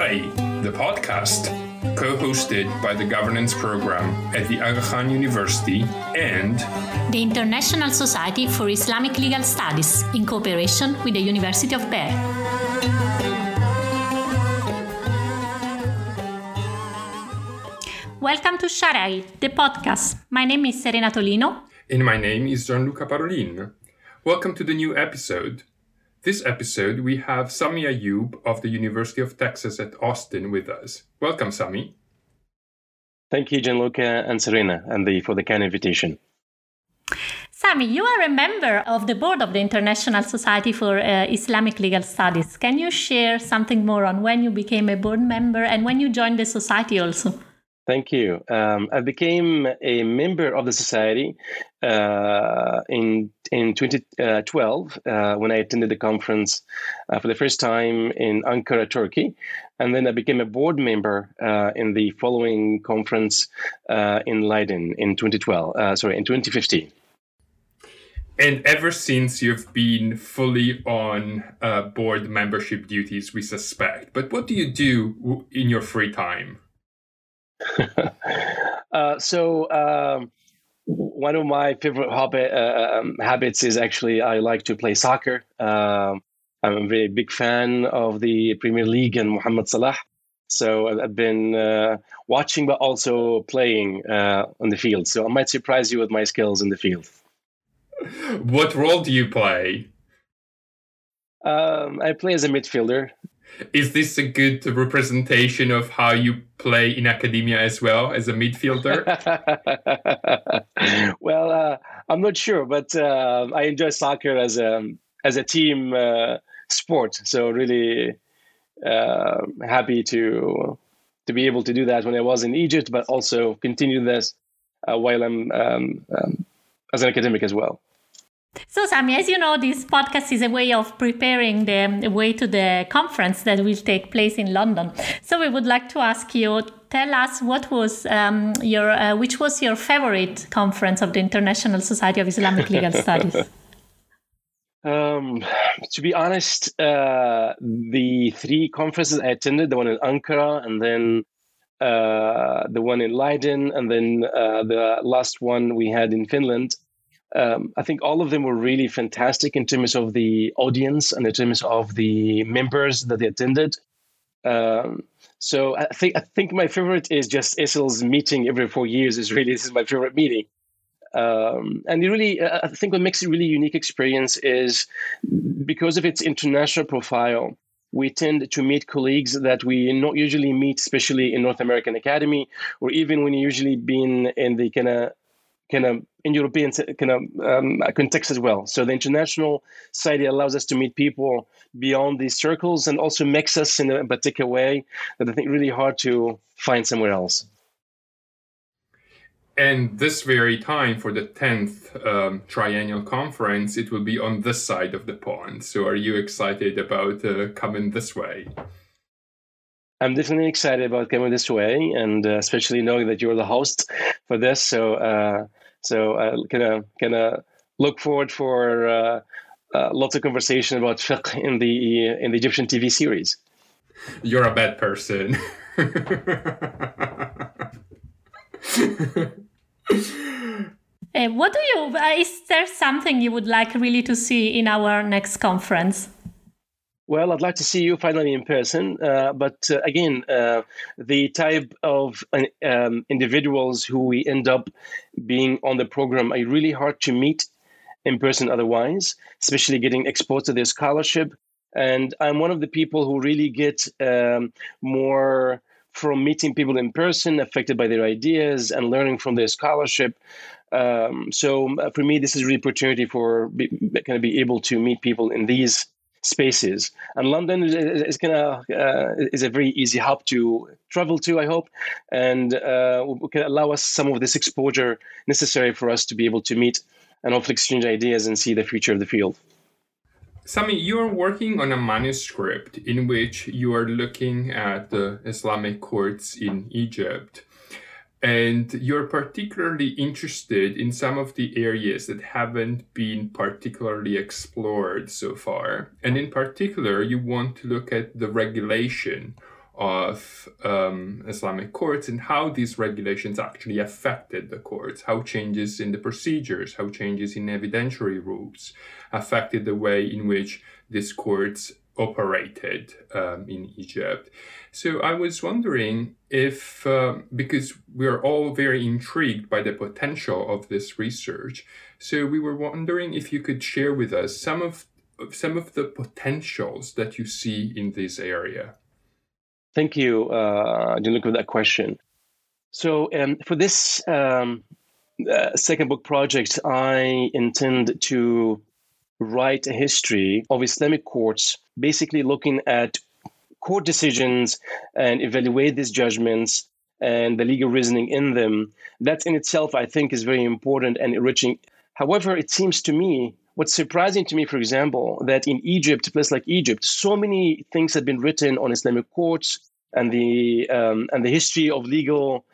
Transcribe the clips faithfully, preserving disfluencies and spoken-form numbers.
Sharai, the podcast, co-hosted by the Governance Program at the Aga Khan University and the International Society for Islamic Legal Studies in cooperation with the University of Bern. Welcome to Sharai, the podcast. My name is Serena Tolino. And my name is Gianluca Parolin. Welcome to the new episode. This episode, we have Sami Ayoub of the University of Texas at Austin with us. Welcome, Sami. Thank you, Gianluca and Serena, and the, for the kind invitation. Sami, you are a member of the board of the International Society for uh, Islamic Legal Studies. Can you share something more on when you became a board member and when you joined the society also? Thank you. Um, I became a member of the society uh, in in twenty twelve uh, when I attended the conference uh, for the first time in Ankara, Turkey, and then I became a board member uh, in the following conference uh, in Leiden in twenty twelve. Uh, sorry, in twenty fifteen. And ever since you've been fully on uh, board membership duties, we suspect. But what do you do in your free time? uh, so um, one of my favorite hobby, uh, um, habits is actually I like to play soccer. Um, I'm a very big fan of the Premier League and Mohamed Salah. So I've been uh, watching, but also playing uh, on the field. So I might surprise you with my skills in the field. What role do you play? Um, I play as a midfielder. Is this a good representation of how you play in academia as well, as a midfielder? well, uh, I'm not sure, but uh, I enjoy soccer as a as a team uh, sport. So really uh, happy to to be able to do that when I was in Egypt, but also continue this uh, while I'm um, um, as an academic as well. So, Sami, as you know, this podcast is a way of preparing the way to the conference that will take place in London. So we would like to ask you, tell us what was um, your, uh, which was your favorite conference of the International Society of Islamic Legal Studies? Um, to be honest, uh, the three conferences I attended, the one in Ankara and then uh, the one in Leiden and then uh, the last one we had in Finland, Um, I think all of them were really fantastic in terms of the audience and in terms of the members that they attended. Um, so I think I think my favorite is just I S I L's meeting every four years is really this is my favorite meeting. Um, and it really, I think what makes it a really unique experience is because of its international profile, we tend to meet colleagues that we not usually meet, especially in North American Academy, or even when you usually been in the kind of kind of in European kind of um, context as well. So the international society allows us to meet people beyond these circles and also makes us in a particular way that I think really hard to find somewhere else. And this very time for the tenth um, triennial conference, it will be on this side of the pond. So are you excited about uh, coming this way? I'm definitely excited about coming this way, and uh, especially knowing that you're the host for this. So, uh, so I uh, kind of kind of look forward for uh, uh, lots of conversation about fiqh in the in the Egyptian T V series. You're a bad person. uh, what do you? Uh, is there something you would like really to see in our next conference? Well, I'd like to see you finally in person, uh, but uh, again, uh, the type of uh, um, individuals who we end up being on the program are really hard to meet in person otherwise, especially getting exposed to their scholarship. And I'm one of the people who really get um, more from meeting people in person, affected by their ideas and learning from their scholarship. Um, so for me, this is a real opportunity for be, kind of be able to meet people in these spaces, and London is, is gonna uh, is a very easy hub to travel to, I hope, and uh, can allow us some of this exposure necessary for us to be able to meet and hopefully exchange ideas and see the future of the field. Sami, you are working on a manuscript in which you are looking at the Islamic courts in Egypt. And you're particularly interested in some of the areas that haven't been particularly explored so far. And in particular, you want to look at the regulation of um, Islamic courts and how these regulations actually affected the courts, how changes in the procedures, how changes in evidentiary rules affected the way in which these courts operated um, in Egypt. So I was wondering if, uh, because we're all very intrigued by the potential of this research, so we were wondering if you could share with us some of some of the potentials that you see in this area. Thank you, uh, Gianluca, for that question. So um, for this um, uh, second book project, I intend to write a history of Islamic courts, basically looking at court decisions and evaluate these judgments and the legal reasoning in them. That in itself, I think, is very important and enriching. However, it seems to me, what's surprising to me, for example, that in Egypt, a place like Egypt, so many things have been written on Islamic courts and the um, and the history of legal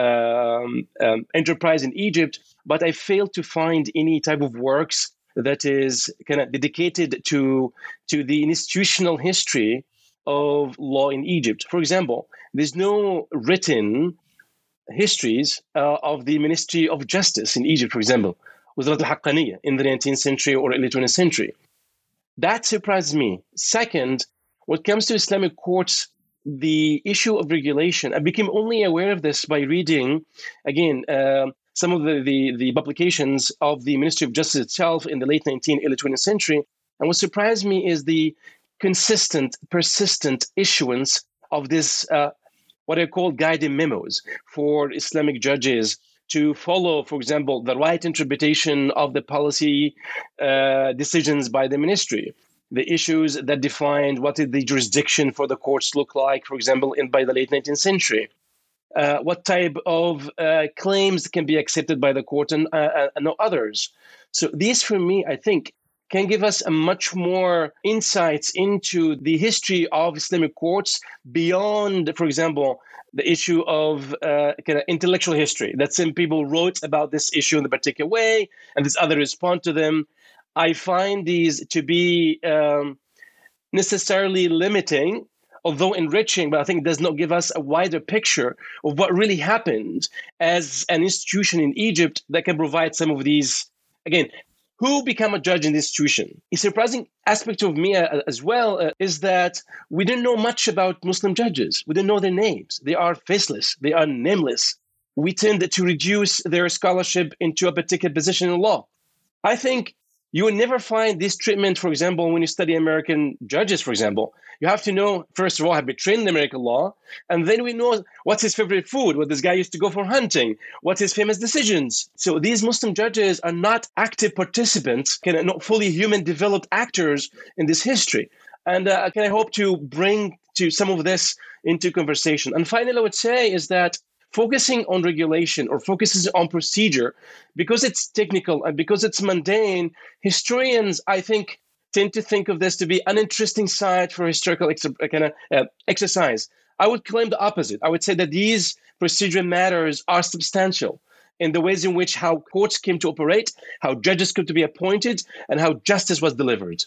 um, um, enterprise in Egypt, but I failed to find any type of works that is kind of dedicated to to the institutional history of law in Egypt. For example, there's no written histories uh, of the Ministry of Justice in Egypt, for example, Wizrat al-Haqqaniyya in the nineteenth century or early twentieth century. That surprised me. Second, when it comes to Islamic courts, the issue of regulation, I became only aware of this by reading, again, uh, some of the, the, the publications of the Ministry of Justice itself in the late nineteenth, early twentieth century. And what surprised me is the consistent, persistent issuance of this, uh, what I call guiding memos for Islamic judges to follow, for example, the right interpretation of the policy uh, decisions by the ministry, the issues that defined what did the jurisdiction for the courts look like, for example, in by the late nineteenth century. Uh, what type of uh, claims can be accepted by the court and, uh, and no others. So these, for me, I think, can give us a much more insights into the history of Islamic courts beyond, for example, the issue of uh, kind of intellectual history, that some people wrote about this issue in a particular way, and this other respond to them. I find these to be um, necessarily limiting, although enriching, but I think it does not give us a wider picture of what really happened as an institution in Egypt that can provide some of these, again, who become a judge in the institution. A surprising aspect of me uh, as well uh, is that we didn't know much about Muslim judges. We didn't know their names. They are faceless. They are nameless. We tend to reduce their scholarship into a particular position in law. I think you will never find this treatment, for example, when you study American judges, for example. You have to know, first of all, have been trained in American law, and then we know what's his favorite food, what this guy used to go for hunting, what's his famous decisions. So these Muslim judges are not active participants, kind of not fully human developed actors in this history. And uh, can I hope to bring to some of this into conversation. And finally, I would say is that focusing on regulation or focuses on procedure, because it's technical and because it's mundane, historians, I think, tend to think of this to be an interesting side for historical ex- kind of, uh, exercise. I would claim the opposite. I would say that these procedural matters are substantial in the ways in which how courts came to operate, how judges came to be appointed, and how justice was delivered.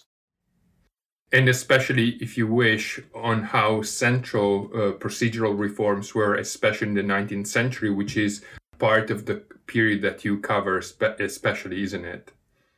And especially, if you wish, on how central uh, procedural reforms were, especially in the nineteenth century, which is part of the period that you cover, spe- especially, isn't it?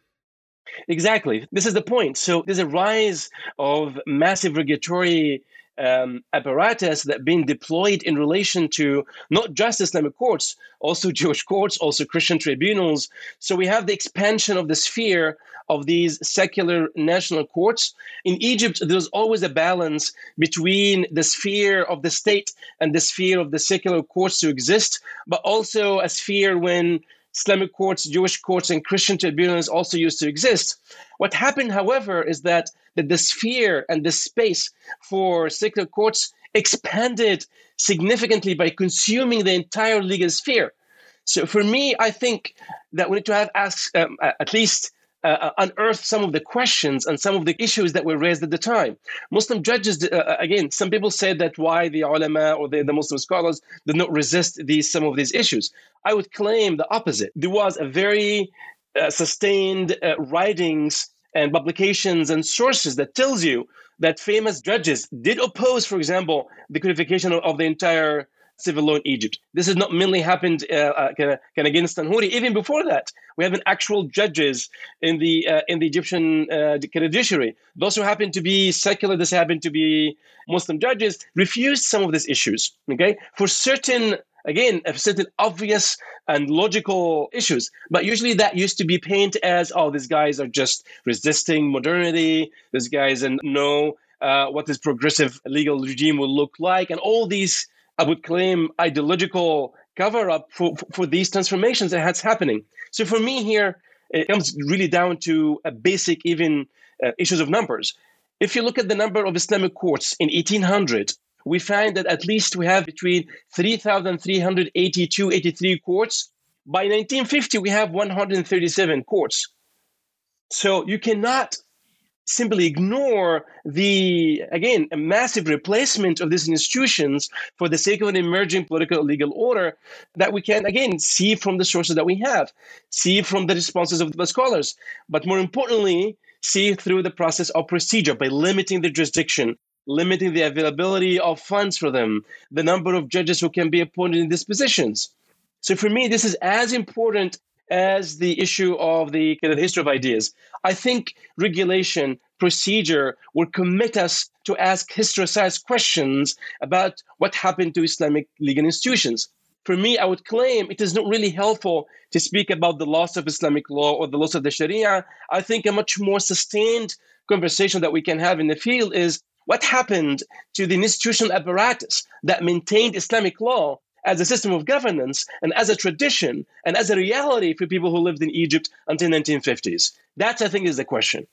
Exactly. This is the point. So there's a rise of massive regulatory um, apparatus that being deployed in relation to not just Islamic courts, also Jewish courts, also Christian tribunals. So we have the expansion of the sphere of these secular national courts. In Egypt, there's always a balance between the sphere of the state and the sphere of the secular courts to exist, but also a sphere when Islamic courts, Jewish courts, and Christian tribunals also used to exist. What happened, however, is that, that the sphere and the space for secular courts expanded significantly by consuming the entire legal sphere. So for me, I think that we need to have asked, um, at least uh, unearth some of the questions and some of the issues that were raised at the time. Muslim judges, uh, again, some people said that why the ulama or the, the Muslim scholars did not resist these some of these issues. I would claim the opposite. There was a very uh, sustained uh, writings and publications and sources that tells you that famous judges did oppose, for example, the codification of, of the entire civil law in Egypt. This has not merely happened uh, uh, kind of, kind of against Tanhouri. Even before that, we have an actual judges in the uh, in the Egyptian uh, judiciary. Those who happen to be secular, those happen to be Muslim judges, refused some of these issues. Okay, for certain, again, certain obvious and logical issues. But usually that used to be painted as, oh, these guys are just resisting modernity. These guys know uh, what this progressive legal regime will look like, and all these, I would claim, ideological cover-up for, for these transformations that's happening. So for me here, it comes really down to a basic even uh, issues of numbers. If you look at the number of Islamic courts in eighteen hundred, we find that at least we have between three thousand three hundred eighty-two, eighty-three courts. By nineteen fifty, we have one hundred thirty-seven courts. So you cannot simply ignore the, again, a massive replacement of these institutions for the sake of an emerging political legal order that we can, again, see from the sources that we have, see from the responses of the scholars, but more importantly, see through the process of procedure by limiting the jurisdiction, limiting the availability of funds for them, the number of judges who can be appointed in these positions. So for me, this is as important as the issue of the kind of history of ideas. I think regulation, procedure will commit us to ask historicized questions about what happened to Islamic legal institutions. For me, I would claim it is not really helpful to speak about the loss of Islamic law or the loss of the Sharia. I think a much more sustained conversation that we can have in the field is what happened to the institutional apparatus that maintained Islamic law as a system of governance and as a tradition and as a reality for people who lived in Egypt until the nineteen fifties. That, I think, is the question.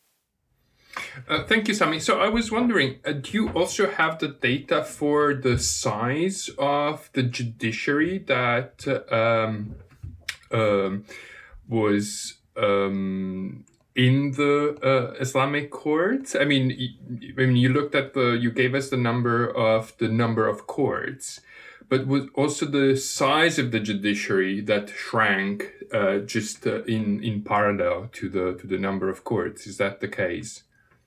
Uh, thank you, Sami. So I was wondering, uh, do you also have the data for the size of the judiciary that um, um, was um, in the uh, Islamic courts? I mean, when you looked at the, you gave us the number of the number of courts, but was also the size of the judiciary that shrank uh, just uh, in in parallel to the to the number of courts. Is that the case?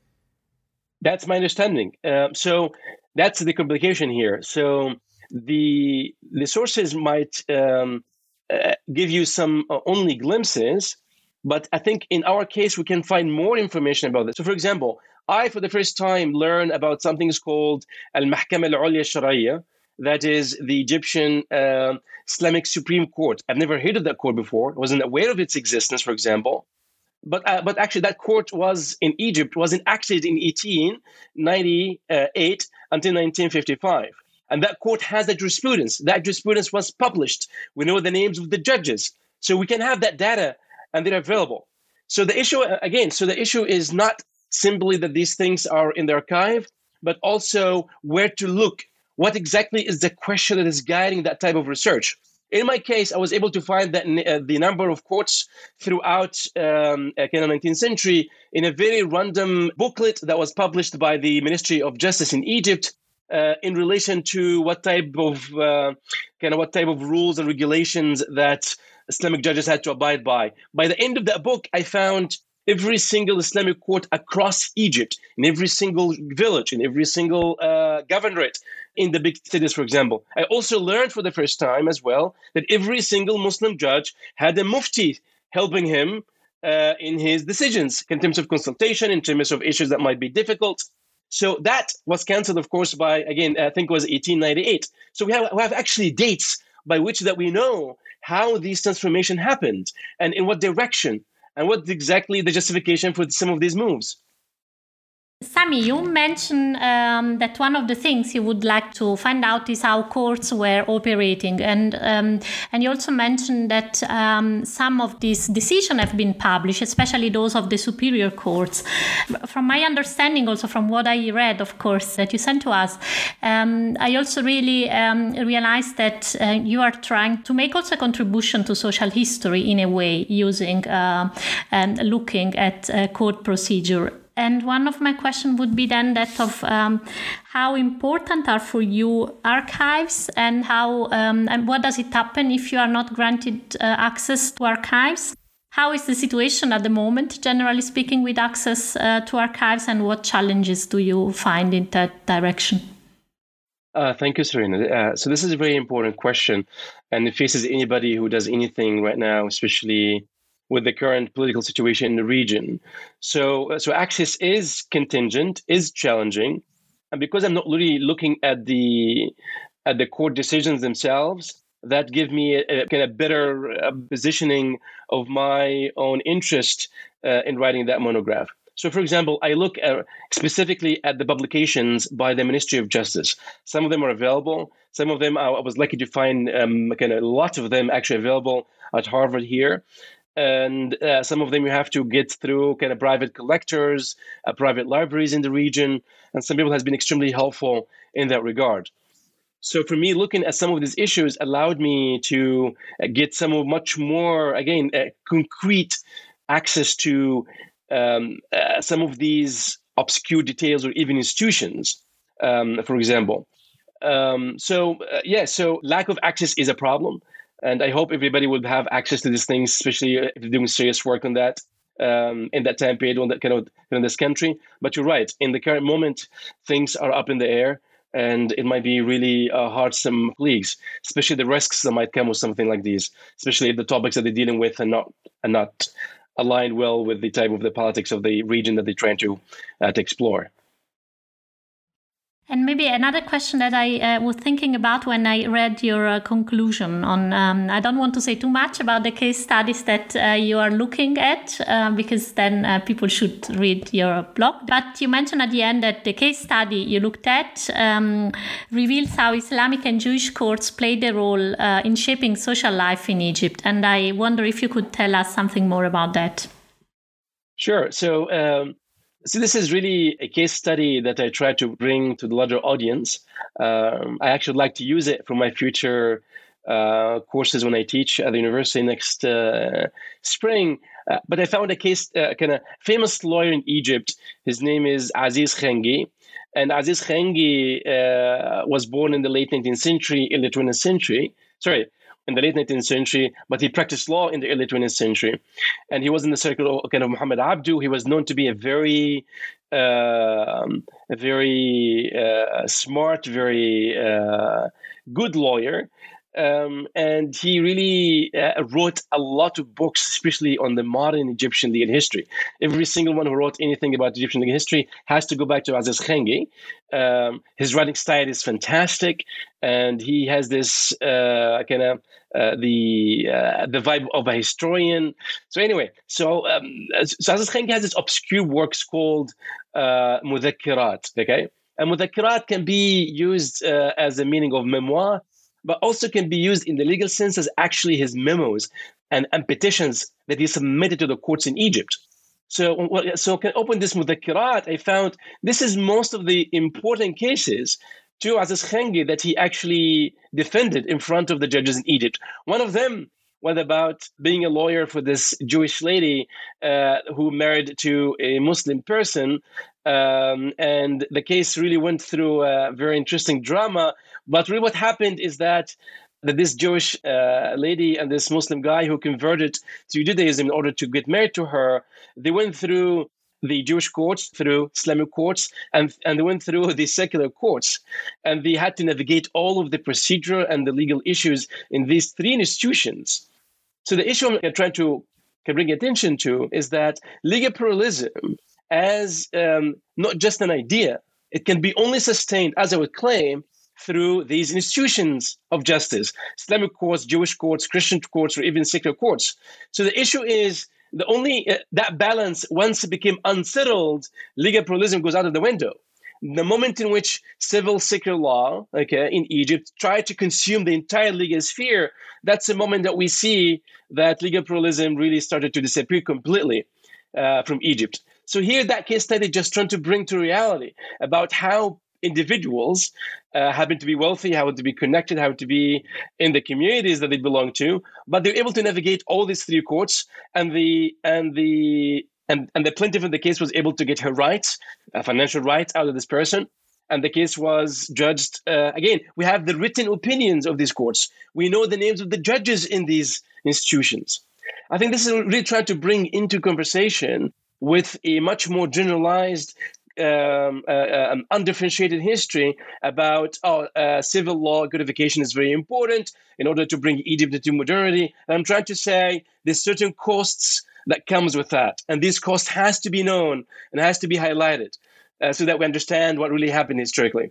That's my understanding. Uh, so that's the complication here. So the the sources might um, uh, give you some uh, only glimpses, but I think in our case we can find more information about this. So, for example, I for the first time learned about something called Al-Mahkama Al-Ulya Al-Shar'iyya. That is the Egyptian uh, Islamic Supreme Court. I've never heard of that court before. I wasn't aware of its existence, for example. But uh, but actually, that court was in Egypt, was enacted in eighteen ninety-eight until nineteen fifty-five. And that court has a jurisprudence. That jurisprudence was published. We know the names of the judges. So we can have that data, and they're available. So the issue, again, so the issue is not simply that these things are in the archive, but also where to look. What exactly is the question that is guiding that type of research? In my case, I was able to find that uh, the number of courts throughout um, uh, the nineteenth century in a very random booklet that was published by the Ministry of Justice in Egypt uh, in relation to what type of uh, kind of what type of rules and regulations that Islamic judges had to abide by. By the end of that book, I found every single Islamic court across Egypt, in every single village, in every single uh, governorate, in the big cities, for example. I also learned for the first time as well that every single Muslim judge had a mufti helping him uh, in his decisions, in terms of consultation, in terms of issues that might be difficult. So that was cancelled, of course, by, again, I think it was eighteen ninety-eight. So we have, we have actually dates by which that we know how these transformation happened and in what direction, and what exactly the justification for some of these moves. Sami, you mentioned um, that one of the things you would like to find out is how courts were operating. And um, and you also mentioned that um, some of these decisions have been published, especially those of the superior courts. From my understanding, also from what I read, of course, that you sent to us, um, I also really um, realized that uh, you are trying to make also a contribution to social history in a way, using uh, and looking at uh, court procedure. And one of my questions would be then that of um, how important are for you archives, and how um, and what does it happen if you are not granted uh, access to archives? How is the situation at the moment, generally speaking, with access uh, to archives, and what challenges do you find in that direction? Uh, thank you, Serena. Uh, so this is a very important question, and it faces anybody who does anything right now, especially with the current political situation in the region. So, so access is contingent, is challenging, and because I'm not really looking at the at the court decisions themselves, that give me a, a kind of better uh, positioning of my own interest uh, in writing that monograph. So, for example, I look at, specifically at the publications by the Ministry of Justice. Some of them are available. Some of them, I, I was lucky to find um, kind of a lot of them actually available at Harvard here. And uh, some of them you have to get through kind of private collectors, uh, private libraries in the region. And some people has been extremely helpful in that regard. So for me, looking at some of these issues allowed me to get some of much more, again, uh, concrete access to um, uh, some of these obscure details or even institutions, um, for example. Um, so, uh, yeah, so lack of access is a problem. And I hope everybody will have access to these things, especially if they're doing serious work on that um, in that time period on that kind of in this country. But you're right. In the current moment, things are up in the air. And it might be really uh, hard some colleagues, especially the risks that might come with something like these, especially the topics that they're dealing with and not and not aligned well with the type of the politics of the region that they're trying to, uh, to explore. And maybe another question that I uh, was thinking about when I read your uh, conclusion on, um, I don't want to say too much about the case studies that uh, you are looking at, uh, because then uh, people should read your blog. But you mentioned at the end that the case study you looked at um, reveals how Islamic and Jewish courts played a role uh, in shaping social life in Egypt. And I wonder if you could tell us something more about that. Sure. So, um... So this is really a case study that I try to bring to the larger audience. Um, I actually like to use it for my future uh, courses when I teach at the university next uh, spring. Uh, but I found a case, uh, kind of famous lawyer in Egypt. His name is Aziz Khangi. And Aziz Khangi uh, was born in the late nineteenth century, early twentieth century. Sorry. in the late nineteenth century, but he practiced law in the early twentieth century. And he was in the circle of kind of Muhammad Abdu. He was known to be a very, uh, a very uh, smart, very uh, good lawyer. Um, and he really uh, wrote a lot of books, especially on the modern Egyptian legal history. Every single one who wrote anything about Egyptian legal history has to go back to Aziz Khangi. Um, his writing style is fantastic, and he has this uh, kind of uh, the uh, the vibe of a historian. So anyway, so, um, so Aziz Khangi has this obscure works called uh, Mudhakkirat. Okay, and Mudhakkirat can be used uh, as a meaning of memoir, but also can be used in the legal sense as actually his memos and, and petitions that he submitted to the courts in Egypt. So, so can open this Mudhakkirat, I found this is most of the important cases to Aziz Khangi that he actually defended in front of the judges in Egypt. One of them was about being a lawyer for this Jewish lady uh, who married to a Muslim person. Um, and the case really went through a very interesting drama. But really what happened is that, that this Jewish uh, lady and this Muslim guy who converted to Judaism in order to get married to her, they went through the Jewish courts, through Islamic courts, and, and they went through the secular courts. And they had to navigate all of the procedural and the legal issues in these three institutions. So the issue I'm trying to can bring attention to is that legal pluralism as um, not just an idea, it can be only sustained, as I would claim, through these institutions of justice, Islamic courts, Jewish courts, Christian courts, or even secular courts. So the issue is the only uh, that balance, once it became unsettled, legal pluralism goes out of the window. The moment in which civil secular law, okay, in Egypt tried to consume the entire legal sphere, that's the moment that we see that legal pluralism really started to disappear completely uh, from Egypt. So here, that case study just trying to bring to reality about how individuals uh, happen to be wealthy, happen to be connected, happen to be in the communities that they belong to, but they're able to navigate all these three courts, and the and the and, and the plaintiff in the case was able to get her rights, uh, financial rights, out of this person. And the case was judged. Uh, again, we have the written opinions of these courts. We know the names of the judges in these institutions. I think this is really trying to bring into conversation with a much more generalized, um, uh, um, undifferentiated history about oh, uh, civil law codification is very important in order to bring Egypt into modernity. And I'm trying to say there's certain costs that comes with that. And this cost has to be known and has to be highlighted uh, so that we understand what really happened historically.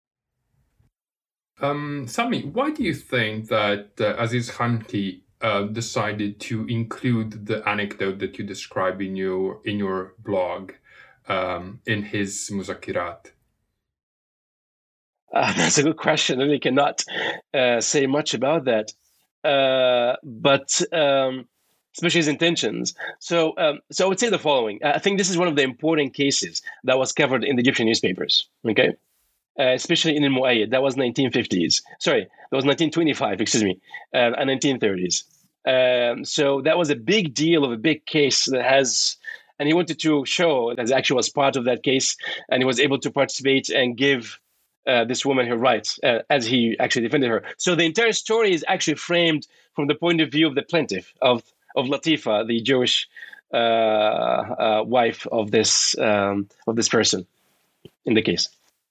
Um, Sami, why do you think that uh, Aziz Khamti uh, decided to include the anecdote that you describe in your in your blog um, in his Muzakirat? Uh, that's a good question. I really cannot uh, say much about that, uh, but um, especially his intentions. So, um, so I would say the following. I think this is one of the important cases that was covered in the Egyptian newspapers. Okay. Uh, especially in Al-Mu'ayyid, that was nineteen fifties. Sorry, that was nineteen twenty-five, excuse me, uh, and nineteen thirties. Um, so that was a big deal of a big case that has, and he wanted to show that he actually was part of that case, and he was able to participate and give uh, this woman her rights uh, as he actually defended her. So the entire story is actually framed from the point of view of the plaintiff, of, of Latifa, the Jewish uh, uh, wife of this um, of this person in the case.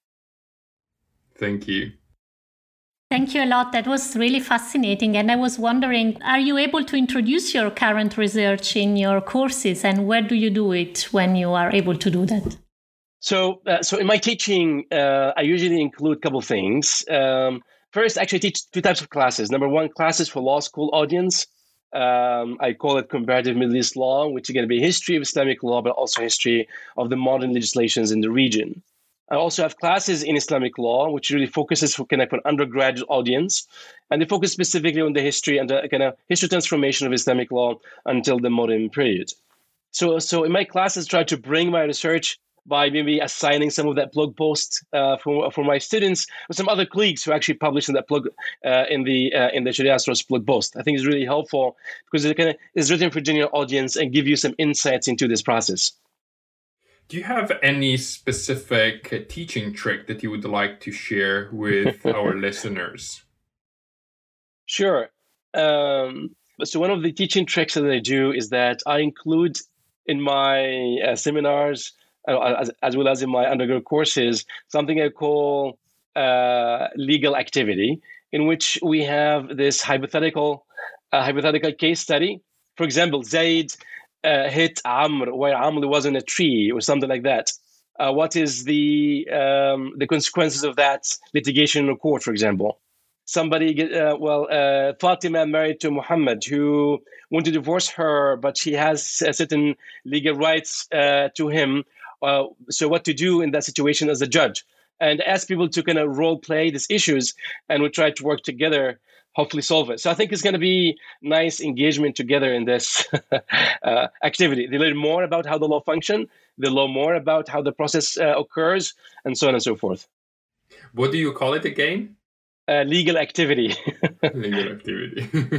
Thank you. Thank you a lot. That was really fascinating. And I was wondering, are you able to introduce your current research in your courses? And where do you do it when you are able to do that? So, uh, so in my teaching, uh, I usually include a couple of things. Um, first, I actually teach two types of classes. Number one, classes for law school audience. Um, I call it comparative Middle East law, which is going to be history of Islamic law, but also history of the modern legislations in the region. I also have classes in Islamic law, which really focuses for kind of an undergraduate audience, and they focus specifically on the history and the kind of history transformation of Islamic law until the modern period. So, so in my classes, I try to bring my research by maybe assigning some of that blog post uh, for for my students or some other colleagues who actually publish in that blog uh, in the uh, in the Sharia Source blog post. I think it's really helpful because it kind of is written for general audience and give you some insights into this process. Do you have any specific teaching trick that you would like to share with our listeners? Sure. Um, so one of the teaching tricks that I do is that I include in my uh, seminars, uh, as, as well as in my undergrad courses, something I call uh, legal activity, in which we have this hypothetical, uh, hypothetical case study. For example, Zaid Uh, hit Amr, where Amr was in a tree or something like that. Uh, what is the um, the consequences of that litigation in a court, for example? Somebody, get, uh, well, uh, Fatima married to Muhammad, who want to divorce her, but she has uh, certain legal rights uh, to him. Uh, so what to do in that situation as a judge? And ask people to kind of role play these issues, and we try to work together, hopefully solve it. So I think it's going to be nice engagement together in this uh, activity. They learn more about how the law functions, they learn more about how the process uh, occurs, and so on and so forth. What do you call it again? Uh, legal activity. Legal activity.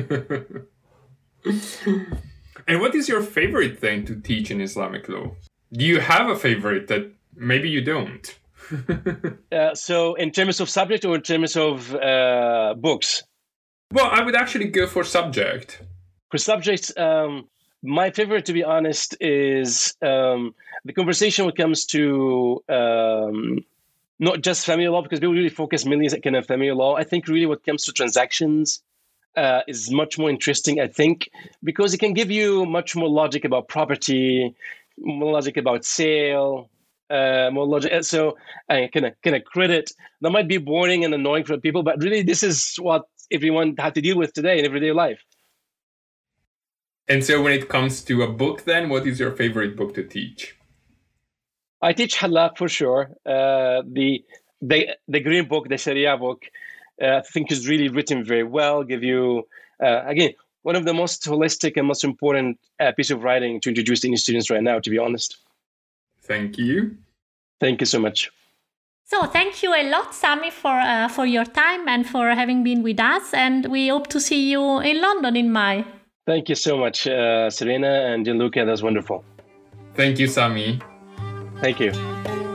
And what is your favorite thing to teach in Islamic law? Do you have a favorite that maybe you don't? uh, so in terms of subject or in terms of uh, books? Well, I would actually go for subject. For subjects, um, my favorite, to be honest, is um, the conversation when it comes to um, not just family law, because people really focus mainly on kind of family law. I think really what comes to transactions uh, is much more interesting, I think, because it can give you much more logic about property, more logic about sale, uh, more logic. So I kind of kind of credit. That might be boring and annoying for people, but really this is what everyone had to deal with today in everyday life. And so when it comes to a book, then what is your favorite book to teach? I teach Halak for sure. Uh, the the the green book, the Sharia book, uh, I think is really written very well. Give you uh, again one of the most holistic and most important uh, piece of writing to introduce to any students right now. To be honest. Thank you. Thank you so much. So thank you a lot, Sami, for uh, for your time and for having been with us. And we hope to see you in London in May. Thank you so much, uh, Serena and Gianluca. That was wonderful. Thank you, Sami. Thank you.